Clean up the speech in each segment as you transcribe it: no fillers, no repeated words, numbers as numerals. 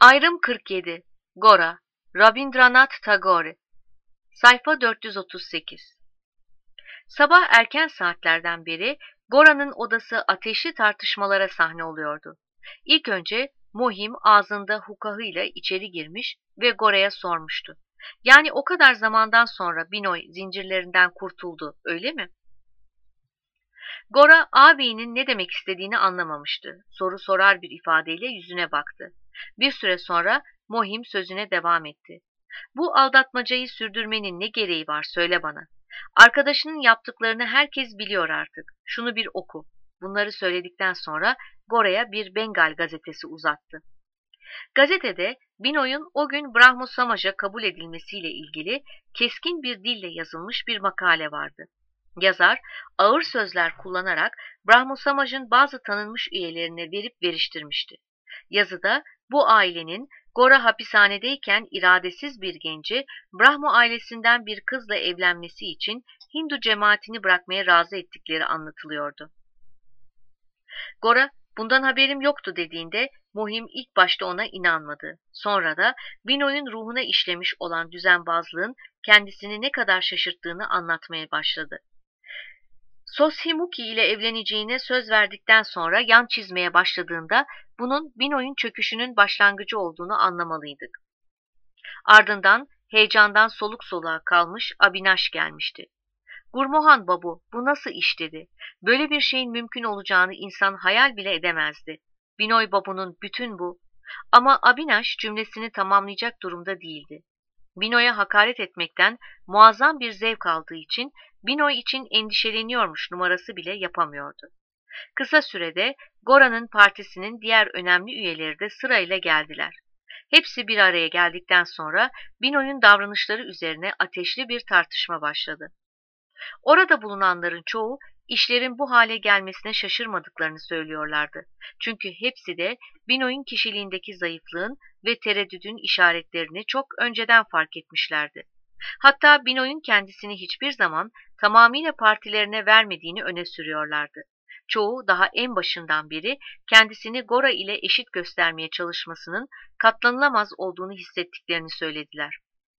Ayrım 47. Gora, Rabindranath Tagore. Sayfa 438. Sabah erken saatlerden beri Gora'nın odası ateşli tartışmalara sahne oluyordu. İlk önce Mohim ağzında hukahıyla içeri girmiş ve Gora'ya sormuştu. Yani o kadar zamandan sonra Binoy zincirlerinden kurtuldu, öyle mi? Gora ağabeyinin ne demek istediğini anlamamıştı. Soru sorar bir ifadeyle yüzüne baktı. Bir süre sonra Mohim sözüne devam etti. Bu aldatmacayı sürdürmenin ne gereği var, söyle bana. Arkadaşının yaptıklarını herkes biliyor artık. Şunu bir oku. Bunları söyledikten sonra Gora'ya bir Bengal gazetesi uzattı. Gazetede Binoy'un o gün Brahmo Samaj'a kabul edilmesiyle ilgili keskin bir dille yazılmış bir makale vardı. Yazar, ağır sözler kullanarak Brahmo Samaj'ın bazı tanınmış üyelerine verip veriştirmişti. Yazıda bu ailenin Gora hapishanedeyken iradesiz bir genci Brahmo ailesinden bir kızla evlenmesi için Hindu cemaatini bırakmaya razı ettikleri anlatılıyordu. Gora, bundan haberim yoktu dediğinde Mohim ilk başta ona inanmadı. Sonra da Binoy'un ruhuna işlemiş olan düzenbazlığın kendisini ne kadar şaşırttığını anlatmaya başladı. Soshimuki ile evleneceğine söz verdikten sonra yan çizmeye başladığında bunun Binoy'un çöküşünün başlangıcı olduğunu anlamalıydık. Ardından heyecandan soluk soluğa kalmış Abinash gelmişti. Gurmohan babu, bu nasıl iş dedi. Böyle bir şeyin mümkün olacağını insan hayal bile edemezdi. Binoy babunun bütün bu. Ama Abinash cümlesini tamamlayacak durumda değildi. Binoy'a hakaret etmekten muazzam bir zevk aldığı için Binoy için endişeleniyormuş numarası bile yapamıyordu. Kısa sürede Gora'nın partisinin diğer önemli üyeleri de sırayla geldiler. Hepsi bir araya geldikten sonra Binoy'un davranışları üzerine ateşli bir tartışma başladı. Orada bulunanların çoğu işlerin bu hale gelmesine şaşırmadıklarını söylüyorlardı. Çünkü hepsi de Binoy'un kişiliğindeki zayıflığın ve tereddüdün işaretlerini çok önceden fark etmişlerdi. Hatta Binoy'un kendisini hiçbir zaman tamamıyla partilerine vermediğini öne sürüyorlardı. Çoğu daha en başından beri kendisini Gora ile eşit göstermeye çalışmasının katlanılamaz olduğunu hissettiklerini söylediler.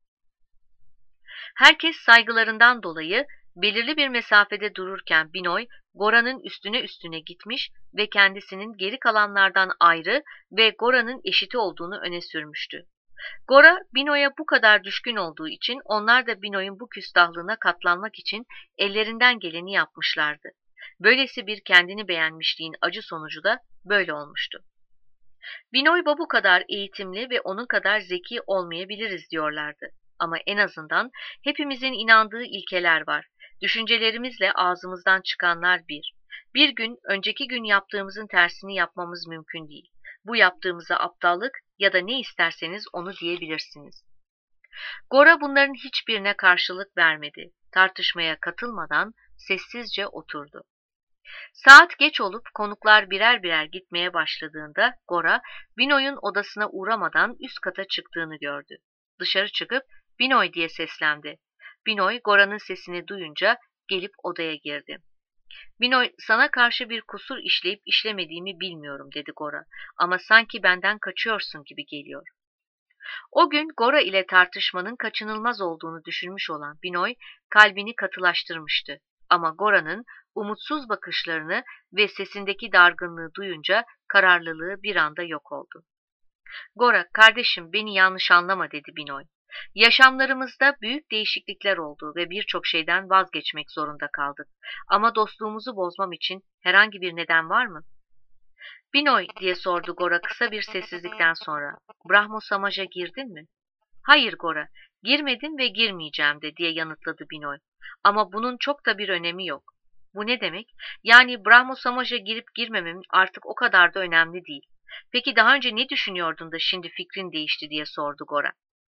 Herkes saygılarından dolayı belirli bir mesafede dururken Binoy, Gora'nın üstüne gitmiş ve kendisinin geri kalanlardan ayrı ve Gora'nın eşiti olduğunu öne sürmüştü. Gora, Binoy'a bu kadar düşkün olduğu için onlar da Binoy'un bu küstahlığına katlanmak için ellerinden geleni yapmışlardı. Böylesi bir kendini beğenmişliğin acı sonucu da böyle olmuştu. Binoy bu kadar eğitimli ve onun kadar zeki olmayabiliriz diyorlardı. Ama en azından hepimizin inandığı ilkeler var. Düşüncelerimizle ağzımızdan çıkanlar bir. Bir gün, önceki gün yaptığımızın tersini yapmamız mümkün değil. Bu yaptığımıza aptallık ya da ne isterseniz onu diyebilirsiniz. Gora bunların hiçbirine karşılık vermedi. Tartışmaya katılmadan sessizce oturdu. Saat geç olup konuklar birer birer gitmeye başladığında Gora, Binoy'un odasına uğramadan üst kata çıktığını gördü. Dışarı çıkıp Binoy diye seslendi. Binoy, Gora'nın sesini duyunca gelip odaya girdi. Binoy, sana karşı bir kusur işleyip işlemediğimi bilmiyorum dedi Gora. Ama sanki benden kaçıyorsun gibi geliyor. O gün Gora ile tartışmanın kaçınılmaz olduğunu düşünmüş olan Binoy kalbini katılaştırmıştı. Ama Gora'nın umutsuz bakışlarını ve sesindeki dargınlığı duyunca kararlılığı bir anda yok oldu. Gora, kardeşim beni yanlış anlama dedi Binoy. Yaşamlarımızda büyük değişiklikler oldu ve birçok şeyden vazgeçmek zorunda kaldık. Ama dostluğumuzu bozmam için herhangi bir neden var mı? Binoy diye sordu Gora kısa bir sessizlikten sonra. Brahmo Samaj'a girdin mi? Hayır Gora, girmedim ve girmeyeceğim de diye yanıtladı Binoy. Ama bunun çok da bir önemi yok. Bu ne demek? Yani Brahmo Samaj'a girip girmemem artık o kadar da önemli değil. Peki daha önce ne düşünüyordun da şimdi fikrin değişti diye sordu Gora.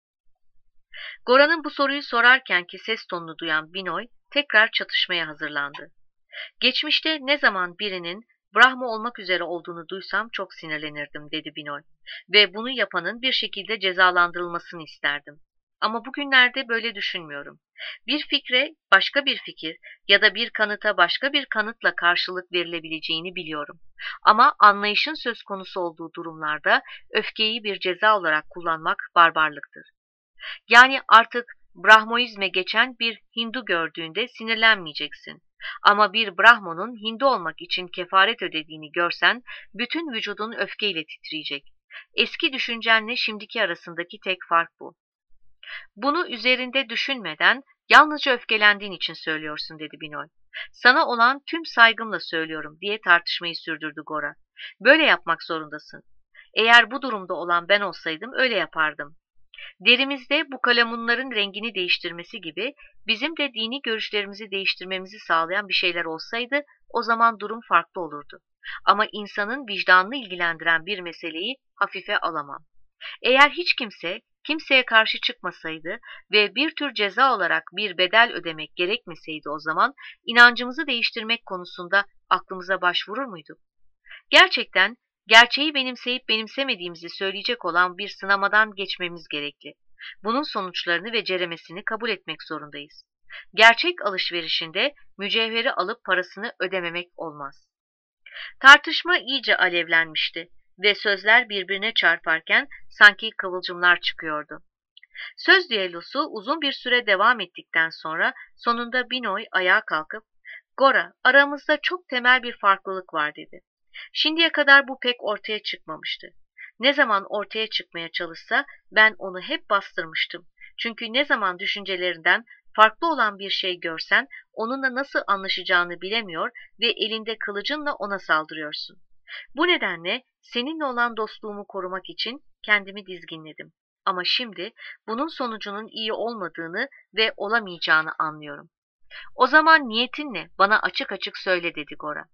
Gora'nın bu soruyu sorarkenki ses tonunu duyan Binoy tekrar çatışmaya hazırlandı. Geçmişte ne zaman birinin Brahma olmak üzere olduğunu duysam çok sinirlenirdim dedi Binoy. Ve bunu yapanın bir şekilde cezalandırılmasını isterdim. Ama bugünlerde böyle düşünmüyorum. Bir fikre başka bir fikir ya da bir kanıta başka bir kanıtla karşılık verilebileceğini biliyorum. Ama anlayışın söz konusu olduğu durumlarda öfkeyi bir ceza olarak kullanmak barbarlıktır. Yani artık Brahmoizme geçen bir Hindu gördüğünde sinirlenmeyeceksin. Ama bir Brahmonun Hindu olmak için kefaret ödediğini görsen bütün vücudun öfkeyle titreyecek. Eski düşüncenle şimdiki arasındaki tek fark bu. Bunu üzerinde düşünmeden yalnızca öfkelendiğin için söylüyorsun dedi Binoy. Sana olan tüm saygımla söylüyorum diye tartışmayı sürdürdü Gora. Böyle yapmak zorundasın. Eğer bu durumda olan ben olsaydım öyle yapardım. Derimizde bu kalemunların rengini değiştirmesi gibi bizim de dini görüşlerimizi değiştirmemizi sağlayan bir şeyler olsaydı o zaman durum farklı olurdu. Ama insanın vicdanını ilgilendiren bir meseleyi hafife alamam. Eğer hiç kimse kimseye karşı çıkmasaydı ve bir tür ceza olarak bir bedel ödemek gerekmeseydi o zaman inancımızı değiştirmek konusunda aklımıza başvurur muyduk? Gerçekten gerçeği benimseyip benimsemediğimizi söyleyecek olan bir sınamadan geçmemiz gerekli. Bunun sonuçlarını ve ceremesini kabul etmek zorundayız. Gerçek alışverişinde mücevheri alıp parasını ödememek olmaz. Tartışma iyice alevlenmişti ve sözler birbirine çarparken sanki kıvılcımlar çıkıyordu. Söz düellosu uzun bir süre devam ettikten sonra sonunda Binoy ayağa kalkıp "Gora, aramızda çok temel bir farklılık var." dedi. Şimdiye kadar bu pek ortaya çıkmamıştı. Ne zaman ortaya çıkmaya çalışsa ben onu hep bastırmıştım. Çünkü ne zaman düşüncelerinden farklı olan bir şey görsen onunla nasıl anlaşacağını bilemiyor ve elinde kılıcınla ona saldırıyorsun. Bu nedenle seninle olan dostluğumu korumak için kendimi dizginledim. Ama şimdi bunun sonucunun iyi olmadığını ve olamayacağını anlıyorum. O zaman niyetin ne? Bana açık açık söyle dedi Gora.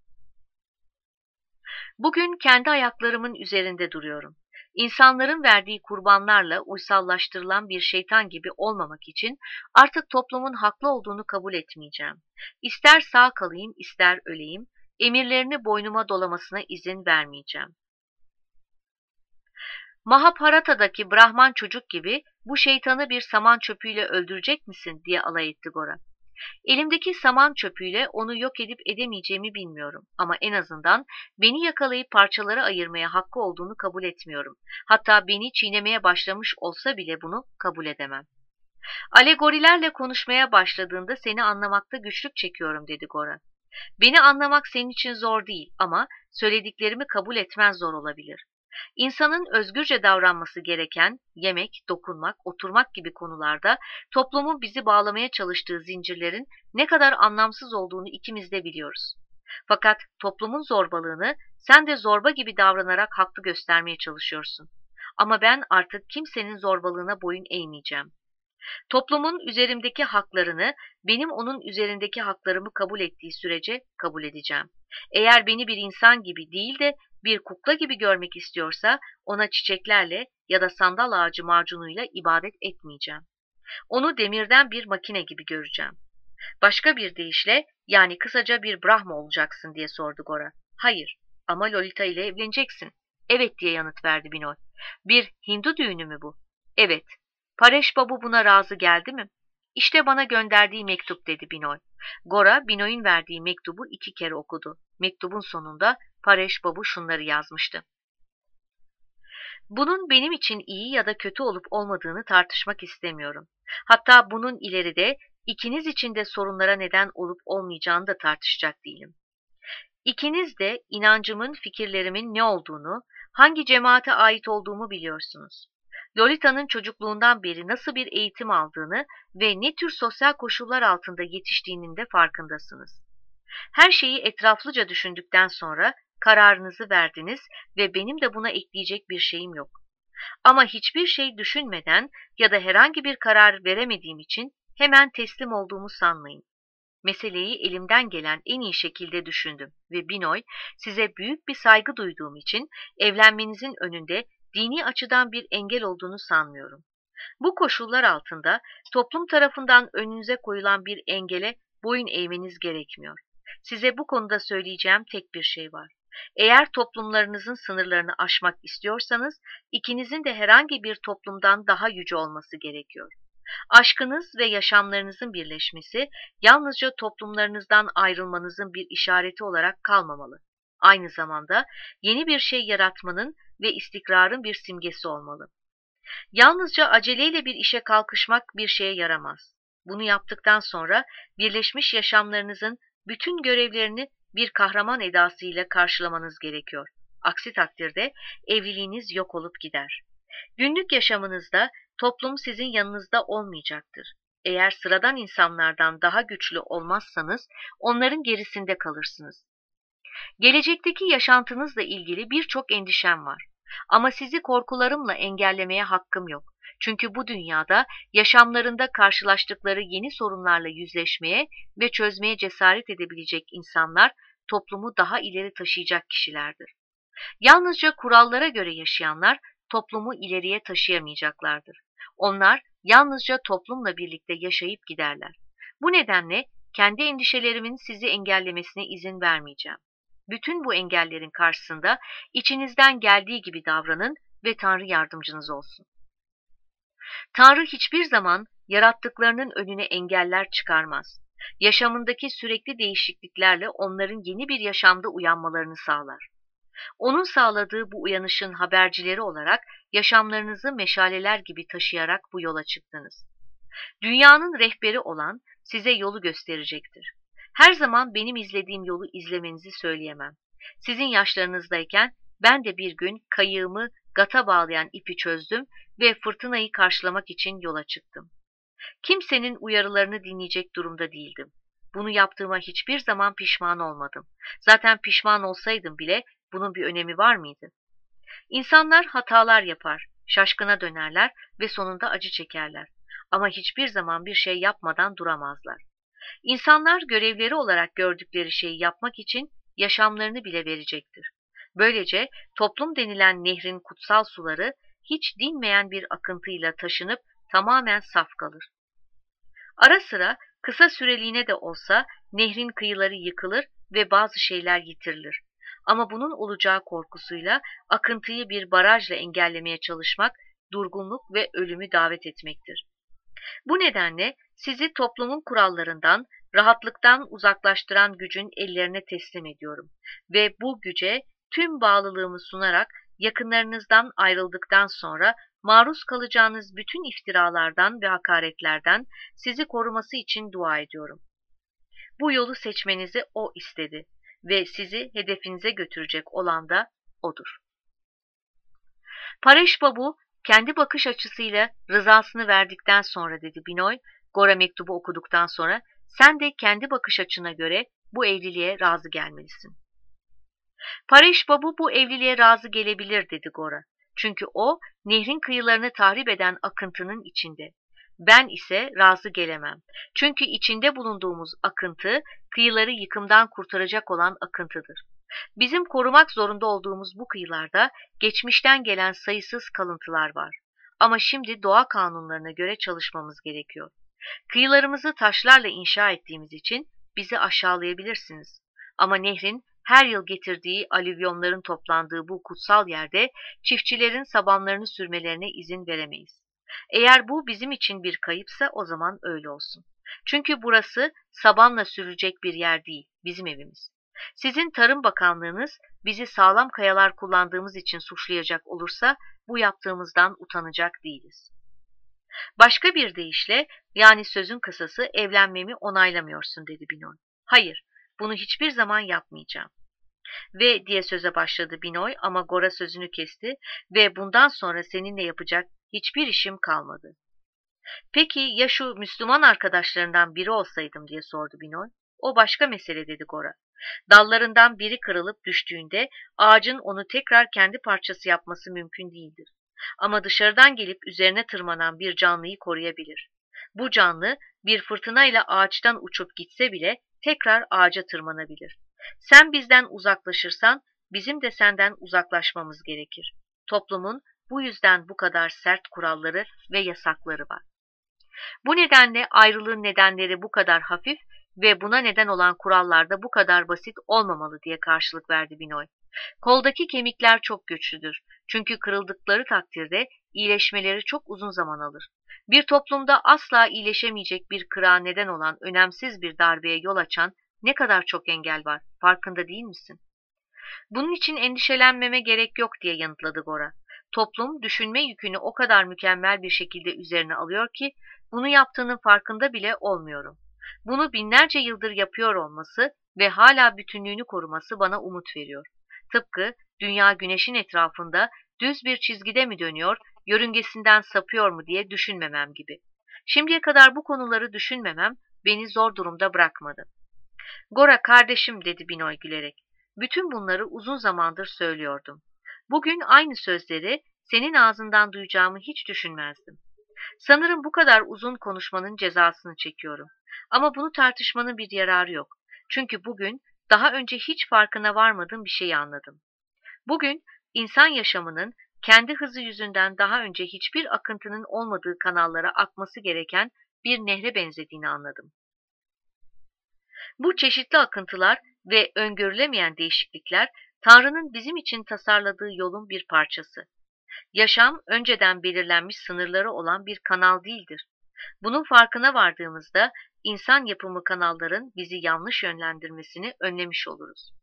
Bugün kendi ayaklarımın üzerinde duruyorum. İnsanların verdiği kurbanlarla uysallaştırılan bir şeytan gibi olmamak için artık toplumun haklı olduğunu kabul etmeyeceğim. İster sağ kalayım, ister öleyim, emirlerini boynuma dolamasına izin vermeyeceğim. Mahabharata'daki Brahman çocuk gibi bu şeytanı bir saman çöpüyle öldürecek misin diye alay etti Gora. Elimdeki saman çöpüyle onu yok edip edemeyeceğimi bilmiyorum ama en azından beni yakalayıp parçalara ayırmaya hakkı olduğunu kabul etmiyorum. Hatta beni çiğnemeye başlamış olsa bile bunu kabul edemem. Alegorilerle konuşmaya başladığında seni anlamakta güçlük çekiyorum dedi Gora. Beni anlamak senin için zor değil ama söylediklerimi kabul etmen zor olabilir. İnsanın özgürce davranması gereken yemek, dokunmak, oturmak gibi konularda toplumun bizi bağlamaya çalıştığı zincirlerin ne kadar anlamsız olduğunu ikimiz de biliyoruz. Fakat toplumun zorbalığını sen de zorba gibi davranarak haklı göstermeye çalışıyorsun. Ama ben artık kimsenin zorbalığına boyun eğmeyeceğim. Toplumun üzerimdeki haklarını benim onun üzerindeki haklarımı kabul ettiği sürece kabul edeceğim. Eğer beni bir insan gibi değil de bir kukla gibi görmek istiyorsa ona çiçeklerle ya da sandal ağacı macunuyla ibadet etmeyeceğim. Onu demirden bir makine gibi göreceğim. Başka bir deyişle yani kısaca bir Brahma olacaksın diye sordu Gora. Hayır ama Lolita ile evleneceksin. Evet diye yanıt verdi Binoy. Bir Hindu düğünü mü bu? Evet. Paresh Babu buna razı geldi mi? İşte bana gönderdiği mektup dedi Binoy. Gora Binoy'un verdiği mektubu 2 kere okudu. Mektubun sonunda Paresh Babu şunları yazmıştı. Bunun benim için iyi ya da kötü olup olmadığını tartışmak istemiyorum. Hatta bunun ileride ikiniz için de sorunlara neden olup olmayacağını da tartışacak değilim. İkiniz de inancımın, fikirlerimin ne olduğunu, hangi cemaate ait olduğumu biliyorsunuz. Lolita'nın çocukluğundan beri nasıl bir eğitim aldığını ve ne tür sosyal koşullar altında yetiştiğinin de farkındasınız. Her şeyi etraflıca düşündükten sonra kararınızı verdiniz ve benim de buna ekleyecek bir şeyim yok. Ama hiçbir şey düşünmeden ya da herhangi bir karar veremediğim için hemen teslim olduğumu sanmayın. Meseleyi elimden gelen en iyi şekilde düşündüm ve Binoy, size büyük bir saygı duyduğum için evlenmenizin önünde dini açıdan bir engel olduğunu sanmıyorum. Bu koşullar altında toplum tarafından önünüze koyulan bir engele boyun eğmeniz gerekmiyor. Size bu konuda söyleyeceğim tek bir şey var. Eğer toplumlarınızın sınırlarını aşmak istiyorsanız, ikinizin de herhangi bir toplumdan daha yüce olması gerekiyor. Aşkınız ve yaşamlarınızın birleşmesi yalnızca toplumlarınızdan ayrılmanızın bir işareti olarak kalmamalı. Aynı zamanda yeni bir şey yaratmanın ve istikrarın bir simgesi olmalı. Yalnızca aceleyle bir işe kalkışmak bir şeye yaramaz. Bunu yaptıktan sonra birleşmiş yaşamlarınızın bütün görevlerini bir kahraman edasıyla karşılamanız gerekiyor. Aksi takdirde evliliğiniz yok olup gider. Günlük yaşamınızda toplum sizin yanınızda olmayacaktır. Eğer sıradan insanlardan daha güçlü olmazsanız onların gerisinde kalırsınız. Gelecekteki yaşantınızla ilgili birçok endişem var. Ama sizi korkularımla engellemeye hakkım yok. Çünkü bu dünyada yaşamlarında karşılaştıkları yeni sorunlarla yüzleşmeye ve çözmeye cesaret edebilecek insanlar toplumu daha ileri taşıyacak kişilerdir. Yalnızca kurallara göre yaşayanlar toplumu ileriye taşıyamayacaklardır. Onlar yalnızca toplumla birlikte yaşayıp giderler. Bu nedenle kendi endişelerimin sizi engellemesine izin vermeyeceğim. Bütün bu engellerin karşısında içinizden geldiği gibi davranın ve Tanrı yardımcınız olsun. Tanrı hiçbir zaman yarattıklarının önüne engeller çıkarmaz. Yaşamındaki sürekli değişikliklerle onların yeni bir yaşamda uyanmalarını sağlar. Onun sağladığı bu uyanışın habercileri olarak yaşamlarınızı meşaleler gibi taşıyarak bu yola çıktınız. Dünyanın rehberi olan size yolu gösterecektir. Her zaman benim izlediğim yolu izlemenizi söyleyemem. Sizin yaşlarınızdayken ben de bir gün kayığımı gata bağlayan ipi çözdüm ve fırtınayı karşılamak için yola çıktım. Kimsenin uyarılarını dinleyecek durumda değildim. Bunu yaptığıma hiçbir zaman pişman olmadım. Zaten pişman olsaydım bile bunun bir önemi var mıydı? İnsanlar hatalar yapar, şaşkına dönerler ve sonunda acı çekerler. Ama hiçbir zaman bir şey yapmadan duramazlar. İnsanlar görevleri olarak gördükleri şeyi yapmak için yaşamlarını bile verecektir. Böylece toplum denilen nehrin kutsal suları hiç dinmeyen bir akıntıyla taşınıp tamamen saf kalır. Ara sıra kısa süreliğine de olsa nehrin kıyıları yıkılır ve bazı şeyler yitirilir. Ama bunun olacağı korkusuyla akıntıyı bir barajla engellemeye çalışmak, durgunluk ve ölümü davet etmektir. Bu nedenle sizi toplumun kurallarından, rahatlıktan uzaklaştıran gücün ellerine teslim ediyorum ve bu güce tüm bağlılığımı sunarak yakınlarınızdan ayrıldıktan sonra maruz kalacağınız bütün iftiralardan ve hakaretlerden sizi koruması için dua ediyorum. Bu yolu seçmenizi O istedi ve sizi hedefinize götürecek olan da O'dur. Paresh Babu kendi bakış açısıyla rızasını verdikten sonra dedi Binoy, Gora mektubu okuduktan sonra sen de kendi bakış açına göre bu evliliğe razı gelmelisin. Paresh Babu bu evliliğe razı gelebilir dedi Gora. Çünkü o nehrin kıyılarını tahrip eden akıntının içinde. Ben ise razı gelemem. Çünkü içinde bulunduğumuz akıntı kıyıları yıkımdan kurtaracak olan akıntıdır. Bizim korumak zorunda olduğumuz bu kıyılarda geçmişten gelen sayısız kalıntılar var. Ama şimdi doğa kanunlarına göre çalışmamız gerekiyor. Kıyılarımızı taşlarla inşa ettiğimiz için bizi aşağılayabilirsiniz. Ama nehrin her yıl getirdiği alüvyonların toplandığı bu kutsal yerde çiftçilerin sabanlarını sürmelerine izin veremeyiz. Eğer bu bizim için bir kayıpsa o zaman öyle olsun. Çünkü burası sabanla sürülecek bir yer değil, bizim evimiz. Sizin Tarım Bakanlığınız bizi sağlam kayalar kullandığımız için suçlayacak olursa bu yaptığımızdan utanacak değiliz. Başka bir deyişle, yani sözün kısası evlenmemi onaylamıyorsun dedi Binoy. Hayır, bunu hiçbir zaman yapmayacağım. Ve diye söze başladı Binoy ama Gora sözünü kesti ve bundan sonra seninle yapacak hiçbir işim kalmadı. Peki ya şu Müslüman arkadaşlarından biri olsaydım diye sordu Binoy. O başka mesele dedi Gora. Dallarından biri kırılıp düştüğünde ağacın onu tekrar kendi parçası yapması mümkün değildir. Ama dışarıdan gelip üzerine tırmanan bir canlıyı koruyabilir. Bu canlı bir fırtınayla ağaçtan uçup gitse bile tekrar ağaca tırmanabilir. Sen bizden uzaklaşırsan bizim de senden uzaklaşmamız gerekir. Toplumun bu yüzden bu kadar sert kuralları ve yasakları var. Bu nedenle ayrılığın nedenleri bu kadar hafif ve buna neden olan kurallar da bu kadar basit olmamalı diye karşılık verdi Binoy. Koldaki kemikler çok güçlüdür. Çünkü kırıldıkları takdirde iyileşmeleri çok uzun zaman alır. Bir toplumda asla iyileşemeyecek bir kırığa neden olan önemsiz bir darbeye yol açan ne kadar çok engel var, farkında değil misin? Bunun için endişelenmeme gerek yok diye yanıtladı Gora. Toplum düşünme yükünü o kadar mükemmel bir şekilde üzerine alıyor ki bunu yaptığının farkında bile olmuyorum. Bunu binlerce yıldır yapıyor olması ve hala bütünlüğünü koruması bana umut veriyor. Tıpkı dünya güneşin etrafında düz bir çizgide mi dönüyor, yörüngesinden sapıyor mu diye düşünmemem gibi. Şimdiye kadar bu konuları düşünmemem beni zor durumda bırakmadı. Gora kardeşim dedi Binoy gülerek. Bütün bunları uzun zamandır söylüyordum. Bugün aynı sözleri senin ağzından duyacağımı hiç düşünmezdim. Sanırım bu kadar uzun konuşmanın cezasını çekiyorum. Ama bunu tartışmanın bir yararı yok. Çünkü bugün daha önce hiç farkına varmadığım bir şeyi anladım. Bugün insan yaşamının kendi hızı yüzünden daha önce hiçbir akıntının olmadığı kanallara akması gereken bir nehre benzediğini anladım. Bu çeşitli akıntılar ve öngörülemeyen değişiklikler Tanrı'nın bizim için tasarladığı yolun bir parçası. Yaşam önceden belirlenmiş sınırları olan bir kanal değildir. Bunun farkına vardığımızda insan yapımı kanalların bizi yanlış yönlendirmesini önlemiş oluruz.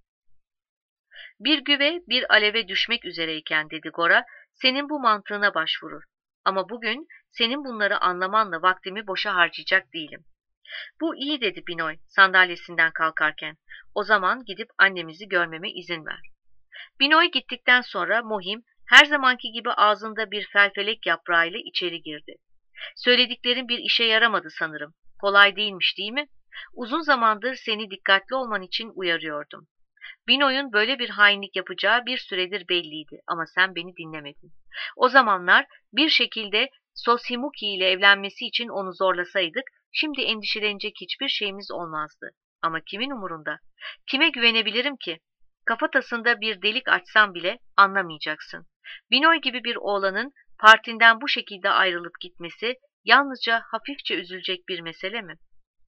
Bir güve bir aleve düşmek üzereyken dedi Gora, senin bu mantığına başvurur. Ama bugün senin bunları anlamanla vaktimi boşa harcayacak değilim. Bu iyi dedi Binoy sandalyesinden kalkarken. O zaman gidip annemizi görmeme izin ver. Binoy gittikten sonra Mohim her zamanki gibi ağzında bir felfelek yaprağıyla içeri girdi. Söylediklerin bir işe yaramadı sanırım. Kolay değilmiş değil mi? Uzun zamandır seni dikkatli olman için uyarıyordum. Binoy'un böyle bir hainlik yapacağı bir süredir belliydi ama sen beni dinlemedin. O zamanlar bir şekilde Soshimuki ile evlenmesi için onu zorlasaydık, şimdi endişelenecek hiçbir şeyimiz olmazdı. Ama kimin umurunda? Kime güvenebilirim ki? Kafatasında bir delik açsam bile anlamayacaksın. Binoy gibi bir oğlanın partinden bu şekilde ayrılıp gitmesi yalnızca hafifçe üzülecek bir mesele mi?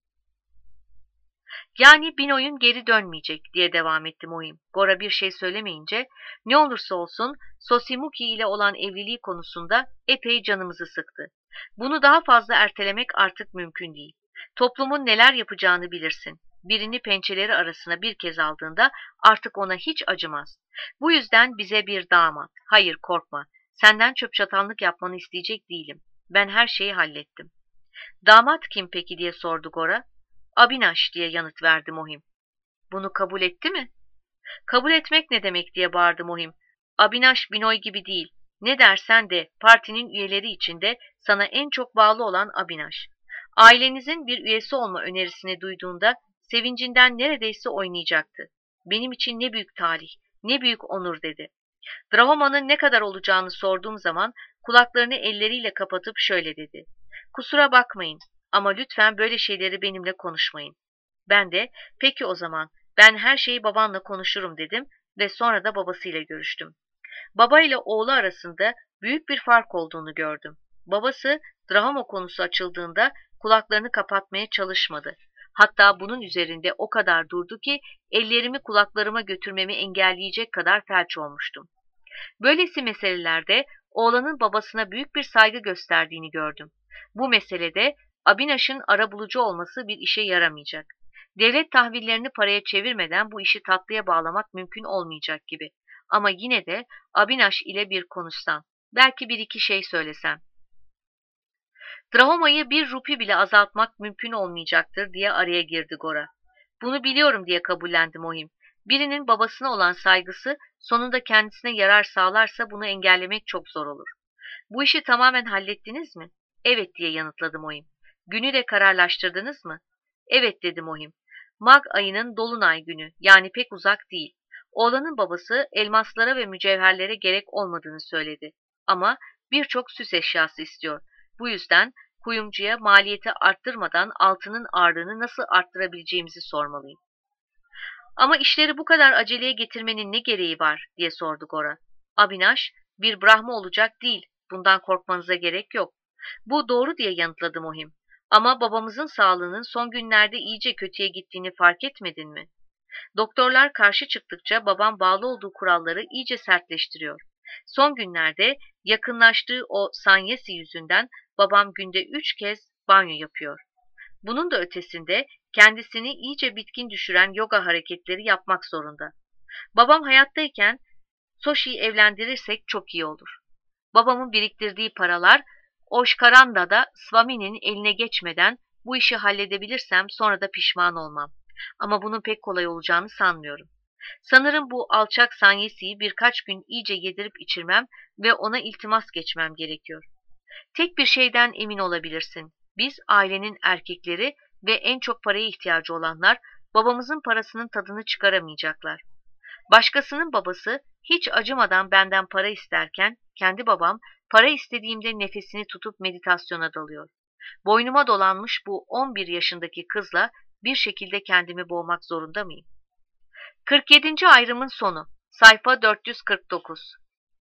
Yani Binoy'un geri dönmeyecek diye devam etti Mohim. Gora bir şey söylemeyince ne olursa olsun Sosimuki ile olan evliliği konusunda epey canımızı sıktı. Bunu daha fazla ertelemek artık mümkün değil. Toplumun neler yapacağını bilirsin. Birini pençeleri arasına bir kez aldığında artık ona hiç acımaz. Bu yüzden bize bir damat. Hayır korkma. Senden çöp çatanlık yapmanı isteyecek değilim. Ben her şeyi hallettim. Damat kim peki diye sordu Gora. Abinaş diye yanıt verdi Mohim. Bunu kabul etti mi? Kabul etmek ne demek diye bağırdı Mohim. Abinaş Binoy gibi değil. Ne dersen de partinin üyeleri içinde sana en çok bağlı olan Abinaş. Ailenizin bir üyesi olma önerisini duyduğunda sevincinden neredeyse oynayacaktı. Benim için ne büyük talih, ne büyük onur dedi. Drahoma'nın ne kadar olacağını sorduğum zaman kulaklarını elleriyle kapatıp şöyle dedi. Kusura bakmayın ama lütfen böyle şeyleri benimle konuşmayın. Ben de peki o zaman ben her şeyi babanla konuşurum dedim ve sonra da babasıyla görüştüm. Baba ile oğlu arasında büyük bir fark olduğunu gördüm. Babası Drahoma konusu açıldığında kulaklarını kapatmaya çalışmadı. Hatta bunun üzerinde o kadar durdu ki ellerimi kulaklarıma götürmemi engelleyecek kadar felç olmuştum. Böylesi meselelerde oğlanın babasına büyük bir saygı gösterdiğini gördüm. Bu meselede Abinaş'ın arabulucu olması bir işe yaramayacak. Devlet tahvillerini paraya çevirmeden bu işi tatlıya bağlamak mümkün olmayacak gibi. Ama yine de Abinaş ile bir konuşsam, belki bir iki şey söylesem. Drahoma'yı bir rupi bile azaltmak mümkün olmayacaktır diye araya girdi Gora. Bunu biliyorum diye kabullendi Mohim. Birinin babasına olan saygısı sonunda kendisine yarar sağlarsa bunu engellemek çok zor olur. Bu işi tamamen hallettiniz mi? Evet diye yanıtladı Mohim. Günü de kararlaştırdınız mı? Evet dedi Mohim. Mag ayının dolunay günü yani pek uzak değil. Oğlanın babası elmaslara ve mücevherlere gerek olmadığını söyledi. Ama birçok süs eşyası istiyor. Bu yüzden kuyumcuya maliyeti arttırmadan altının ağırlığını nasıl arttırabileceğimizi sormalıyım. Ama işleri bu kadar aceleye getirmenin ne gereği var diye sordu Gora. Abinaş bir Brahma olacak değil. Bundan korkmanıza gerek yok. Bu doğru diye yanıtladı Mohim. Ama babamızın sağlığının son günlerde iyice kötüye gittiğini fark etmedin mi? Doktorlar karşı çıktıkça babam bağlı olduğu kuralları iyice sertleştiriyor. Son günlerde yakınlaştığı o sanyesi yüzünden babam günde 3 kez banyo yapıyor. Bunun da ötesinde kendisini iyice bitkin düşüren yoga hareketleri yapmak zorunda. Babam hayattayken Soshi'yi evlendirirsek çok iyi olur. Babamın biriktirdiği paralar Oshkaranda'da Swami'nin eline geçmeden bu işi halledebilirsem sonra da pişman olmam. Ama bunun pek kolay olacağını sanmıyorum. Sanırım bu alçak Sanyesi'yi birkaç gün iyice yedirip içirmem ve ona iltimas geçmem gerekiyor. Tek bir şeyden emin olabilirsin. Biz ailenin erkekleri ve en çok paraya ihtiyacı olanlar babamızın parasının tadını çıkaramayacaklar. Başkasının babası hiç acımadan benden para isterken kendi babam para istediğimde nefesini tutup meditasyona dalıyor. Boynuma dolanmış bu 11 yaşındaki kızla bir şekilde kendimi boğmak zorunda mıyım? 47. ayrımın sonu. Sayfa 449.